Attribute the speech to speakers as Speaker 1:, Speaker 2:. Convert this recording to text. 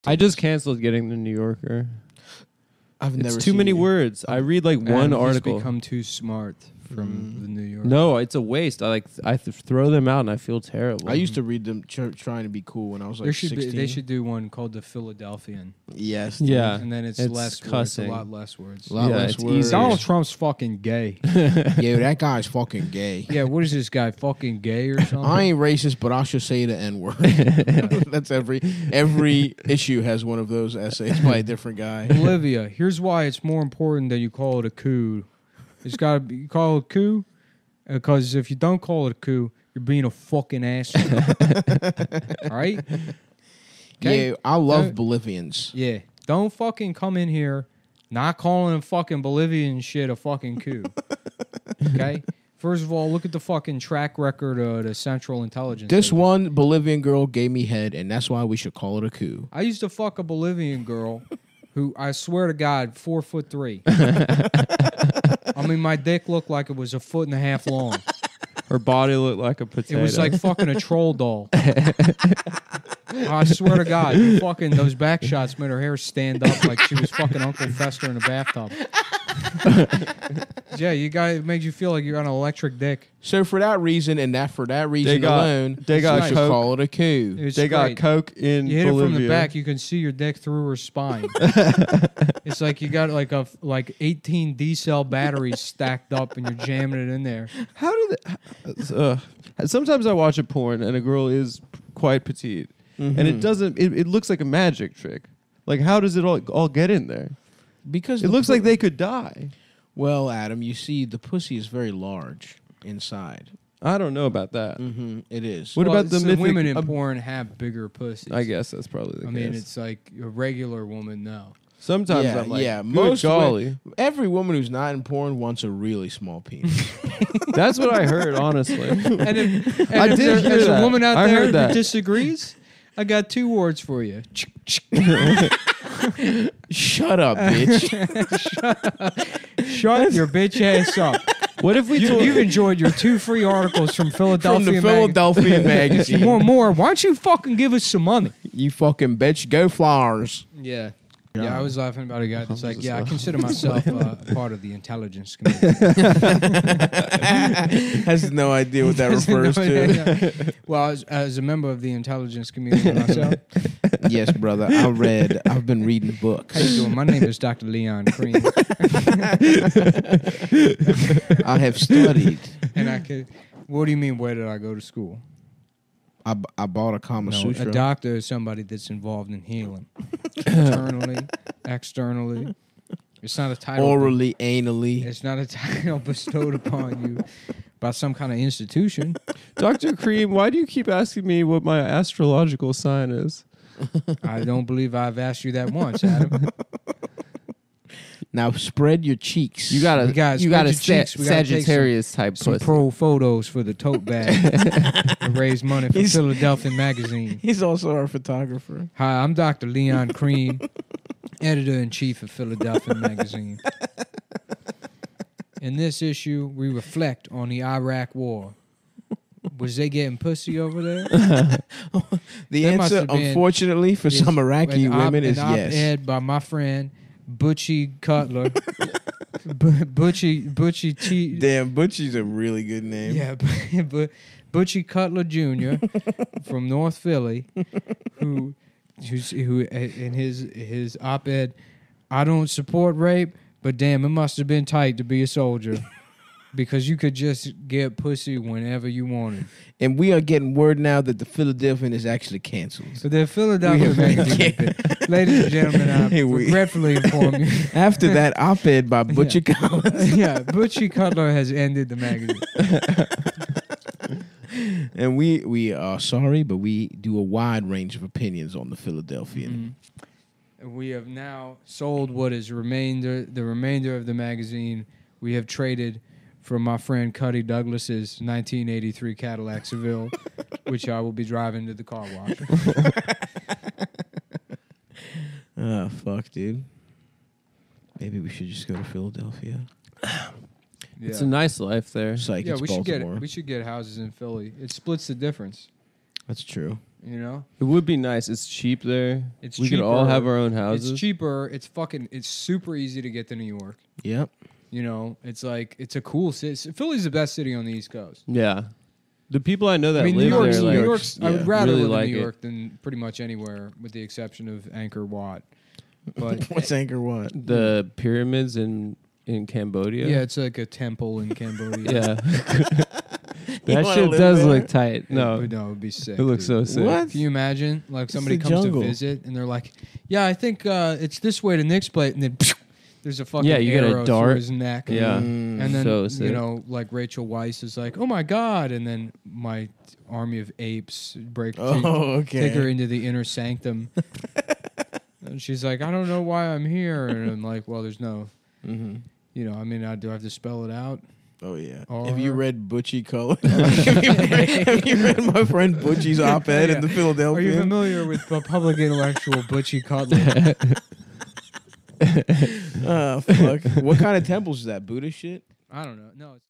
Speaker 1: I just canceled getting the New Yorker.
Speaker 2: I've never
Speaker 1: It's too
Speaker 2: seen
Speaker 1: many
Speaker 2: it.
Speaker 1: words. I read like one article.
Speaker 3: He's become too smart from the New York.
Speaker 1: No, it's a waste. I throw them out and I feel terrible.
Speaker 2: I used to read them trying to be cool when I was like 16.
Speaker 3: They should do one called the Philadelphian.
Speaker 2: Yes. Dude.
Speaker 1: Yeah.
Speaker 3: And then it's less
Speaker 1: cussing.
Speaker 3: words, a lot less words.
Speaker 2: A lot
Speaker 1: Yeah,
Speaker 2: less
Speaker 1: it's
Speaker 2: words.
Speaker 1: easier.
Speaker 3: Donald Trump's fucking gay.
Speaker 2: Yeah, that guy's fucking gay.
Speaker 3: Yeah, what is this guy, fucking gay or something?
Speaker 2: I ain't racist, but I should say the N-word. That's every issue has one of those essays by a different guy.
Speaker 3: Bolivia, here's why it's more important that you call it a coup. It's got to be, you call it a coup, because if you don't call it a coup, you're being a fucking asshole. All right? Okay?
Speaker 2: Yeah, I love Bolivians.
Speaker 3: Yeah. Don't fucking come in here not calling a fucking Bolivian shit a fucking coup. Okay? First of all, look at the fucking track record of the Central Intelligence.
Speaker 2: This
Speaker 3: Agency.
Speaker 2: one Bolivian girl gave me head, and that's why we should call it a coup.
Speaker 3: I used to fuck a Bolivian girl who, I swear to God, 4'3". I mean, my dick looked like it was 1.5 feet long.
Speaker 1: Her body looked like a potato.
Speaker 3: It was like fucking a troll doll. I swear to God, fucking those back shots made her hair stand up like she was fucking Uncle Fester in a bathtub. Yeah, it made you feel like you're on an electric dick.
Speaker 2: So for that reason alone,
Speaker 1: they got
Speaker 2: we should
Speaker 1: coke.
Speaker 2: call it a coup.
Speaker 3: It was
Speaker 1: They got
Speaker 3: great.
Speaker 1: coke in
Speaker 3: You hit
Speaker 1: Bolivia.
Speaker 3: it from the back, you can see your dick through her spine. It's like you got like 18 D-cell batteries stacked up, and you're jamming it in there.
Speaker 1: How do they? Sometimes I watch a porn and a girl is quite petite, and it doesn't. It looks like a magic trick. Like, how does it all get in there?
Speaker 2: Because
Speaker 1: It looks like they could die.
Speaker 2: Well, Adam, you see, the pussy is very large inside.
Speaker 1: I don't know about that.
Speaker 2: It is.
Speaker 1: What about the
Speaker 3: so
Speaker 1: mythic?
Speaker 3: women in porn have bigger pussies?
Speaker 1: I guess that's probably the
Speaker 3: I
Speaker 1: case.
Speaker 3: mean, it's like a regular woman, no.
Speaker 1: Sometimes
Speaker 2: Yeah,
Speaker 1: I'm like,
Speaker 2: yeah,
Speaker 1: good
Speaker 2: most
Speaker 1: golly.
Speaker 2: Every woman who's not in porn wants a really small penis.
Speaker 1: That's what I heard, honestly.
Speaker 3: And if,
Speaker 1: I did hear
Speaker 3: there's
Speaker 1: that.
Speaker 3: a woman out
Speaker 1: I
Speaker 3: there
Speaker 1: heard
Speaker 3: that
Speaker 1: that.
Speaker 3: disagrees, I got 2 words for you.
Speaker 2: Shut up, bitch.
Speaker 3: Shut your bitch ass up.
Speaker 1: What if we
Speaker 3: You've enjoyed your 2 free articles from Philadelphia.
Speaker 2: From the Philadelphia
Speaker 3: You
Speaker 2: magazine.
Speaker 3: want more? Why don't you fucking give us some money?
Speaker 2: You fucking bitch. Go Flowers.
Speaker 3: Yeah. Yeah, I was laughing about a guy that's like,
Speaker 1: just
Speaker 3: yeah, I
Speaker 1: laughing.
Speaker 3: consider myself part of the intelligence community.
Speaker 2: Has no idea what that refers to.
Speaker 3: Well, as a member of the intelligence community myself,
Speaker 2: Yes, brother. I've been reading books.
Speaker 3: how you doing? My name is Dr. Leon Cream,
Speaker 2: I have studied.
Speaker 3: and I could. What do you mean? Where did I go to school?
Speaker 2: I bought a Kama
Speaker 3: No,
Speaker 2: Sutra.
Speaker 3: a doctor is somebody that's involved in healing, internally, externally. It's not a title.
Speaker 2: Orally, anally.
Speaker 3: It's not a title bestowed upon you by some kind of institution.
Speaker 1: Dr. Cream, why do you keep asking me what my astrological sign is?
Speaker 3: I don't believe I've asked you that once, Adam.
Speaker 2: Now spread your cheeks.
Speaker 1: You got
Speaker 3: We gotta
Speaker 1: a
Speaker 3: spread your cheeks. We gotta take
Speaker 1: Sagittarius type
Speaker 3: Some
Speaker 1: pussy.
Speaker 3: pro photos for the tote bag to raise money for
Speaker 2: He's-
Speaker 3: Philadelphia Magazine.
Speaker 2: He's also our photographer.
Speaker 3: Hi, I'm Dr. Leon Cream, editor-in-chief of Philadelphia Magazine. In this issue, we reflect on the Iraq War. Was they getting pussy over there?
Speaker 2: The
Speaker 3: There must
Speaker 2: answer,
Speaker 3: have been-
Speaker 2: unfortunately, for some Iraqi women is
Speaker 3: an
Speaker 2: yes.
Speaker 3: op-ed by my friend Butchie Cutler. Butchie T.
Speaker 2: Damn, Butchie's a really good name.
Speaker 3: Yeah, but Butchie Cutler Jr. from North Philly, who in his op-ed, I don't support rape, but damn, it must have been tight to be a soldier. Because you could just get pussy whenever you wanted.
Speaker 2: And we are getting word now that the Philadelphian is actually canceled.
Speaker 3: So the Philadelphia Magazine, ladies and gentlemen, I
Speaker 2: Hey, we-
Speaker 3: regretfully inform you.
Speaker 2: After that op-ed by Butcher Collins.
Speaker 3: Yeah, Butchie Cutler has ended the magazine.
Speaker 2: And we are sorry, but we do a wide range of opinions on the Philadelphian.
Speaker 3: We have now sold what is the remainder of the magazine. We have traded for my friend Cuddy Douglas's 1983 Cadillac Seville, which I will be driving to the car wash.
Speaker 2: Oh, fuck, dude. Maybe we should just go to Philadelphia.
Speaker 1: It's a nice life there.
Speaker 2: Psych,
Speaker 3: Yeah,
Speaker 2: it's
Speaker 3: we
Speaker 2: Baltimore.
Speaker 3: should get houses in Philly. It splits the difference.
Speaker 2: That's true.
Speaker 3: You know,
Speaker 1: It would be nice. It's cheap there.
Speaker 3: it's
Speaker 1: We
Speaker 3: cheaper.
Speaker 1: could all have our own houses.
Speaker 3: It's cheaper. It's super easy to get to New York.
Speaker 2: Yep.
Speaker 3: You know, it's like it's a cool city. Philly's the best city on the East Coast.
Speaker 1: Yeah. The people I know that
Speaker 3: I mean,
Speaker 1: live
Speaker 3: New York's,
Speaker 1: there,
Speaker 3: New
Speaker 1: like,
Speaker 3: York's. I would
Speaker 2: yeah,
Speaker 3: rather
Speaker 1: really
Speaker 3: live
Speaker 1: like
Speaker 3: in New
Speaker 1: it.
Speaker 3: York than pretty much anywhere, with the exception of Angkor Wat. But
Speaker 2: What's Angkor Wat?
Speaker 1: the pyramids in Cambodia.
Speaker 3: yeah, it's like a temple in Cambodia.
Speaker 1: Yeah.
Speaker 2: You
Speaker 1: That
Speaker 2: wanna
Speaker 1: shit
Speaker 2: live
Speaker 1: does
Speaker 2: there?
Speaker 1: look tight.
Speaker 3: No,
Speaker 1: No.
Speaker 3: it would be sick.
Speaker 1: It looks
Speaker 3: dude.
Speaker 1: so sick.
Speaker 2: What?
Speaker 3: Can you imagine? Like somebody
Speaker 2: the
Speaker 3: comes
Speaker 2: jungle.
Speaker 3: to visit and they're like, "Yeah, I think it's this way to Nick's plate," and then there's a fucking
Speaker 1: Yeah, you get a
Speaker 3: arrow
Speaker 1: dart.
Speaker 3: through his neck.
Speaker 1: Yeah.
Speaker 3: And then
Speaker 1: So sick.
Speaker 3: you know, like Rachel Weisz is like, "Oh my god!" And then my army of apes
Speaker 2: Oh, okay.
Speaker 3: take her into the inner sanctum, and she's like, "I don't know why I'm here," and I'm like, "Well, there's no,
Speaker 2: Mm-hmm.
Speaker 3: you know, I mean, do I have to spell it out?"
Speaker 2: Oh yeah.
Speaker 3: Or-
Speaker 2: Have you read Butchie Cullen? have you read my friend Butchie's op-ed in the
Speaker 3: Are you
Speaker 2: Philadelphia?
Speaker 3: familiar with the public intellectual Butchie Cutler?
Speaker 2: Fuck. What kind of temples is that? Buddhist shit?
Speaker 3: I don't know. No. It's